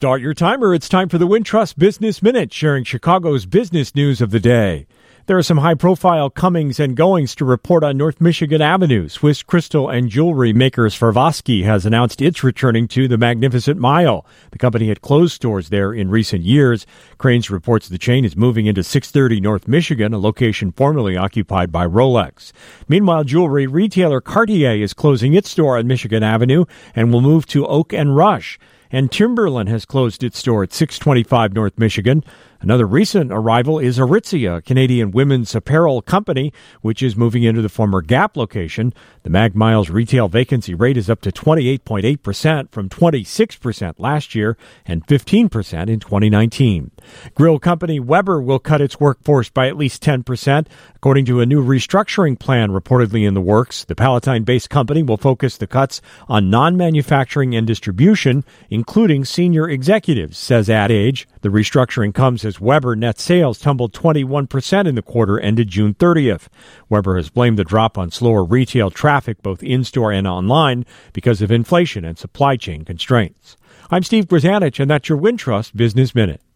Start your timer. It's time for the Wintrust Business Minute, sharing Chicago's business news of the day. There are some high-profile comings and goings to report on North Michigan Avenue. Swiss crystal and jewelry maker Swarovski has announced it's returning to the Magnificent Mile. The company had closed stores there in recent years. Crain's reports the chain is moving into 630 North Michigan, a location formerly occupied by Rolex. Meanwhile, jewelry retailer Cartier is closing its store on Michigan Avenue and will move to Oak and Rush. And Timberland has closed its store at 625 North Michigan. Another recent arrival is Aritzia, a Canadian women's apparel company, which is moving into the former Gap location. The Mag Miles retail vacancy rate is up to 28.8% from 26% last year and 15% in 2019. Grill company Weber will cut its workforce by at least 10%, according to a new restructuring plan reportedly in the works. The Palatine-based company will focus the cuts on non-manufacturing and distribution, including senior executives, says Ad Age. The restructuring comes as Weber net sales tumbled 21% in the quarter ended June 30th. Weber has blamed the drop on slower retail traffic both in-store and online because of inflation and supply chain constraints. I'm Steve Grzanich, and that's your Wintrust Business Minute.